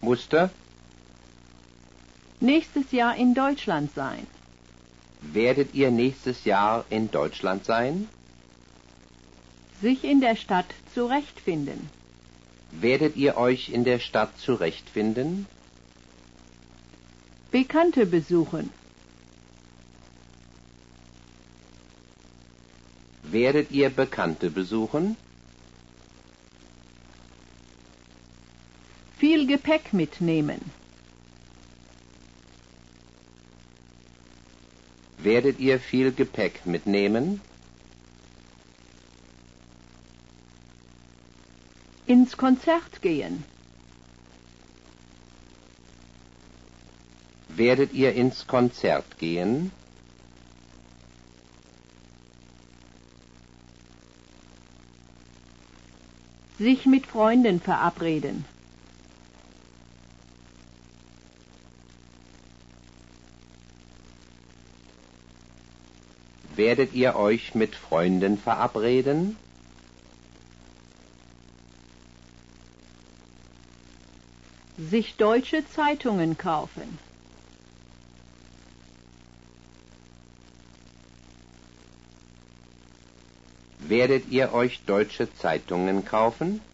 Muster. Nächstes Jahr in Deutschland sein. Werdet ihr nächstes Jahr in Deutschland sein? Sich in der Stadt zurechtfinden. Werdet ihr euch in der Stadt zurechtfinden? Bekannte besuchen. Werdet ihr Bekannte besuchen? Viel Gepäck mitnehmen. Werdet ihr viel Gepäck mitnehmen? Ins Konzert gehen. Werdet ihr ins Konzert gehen? Sich mit Freunden verabreden. Werdet ihr euch mit Freunden verabreden? Sich deutsche Zeitungen kaufen. Werdet ihr euch deutsche Zeitungen kaufen?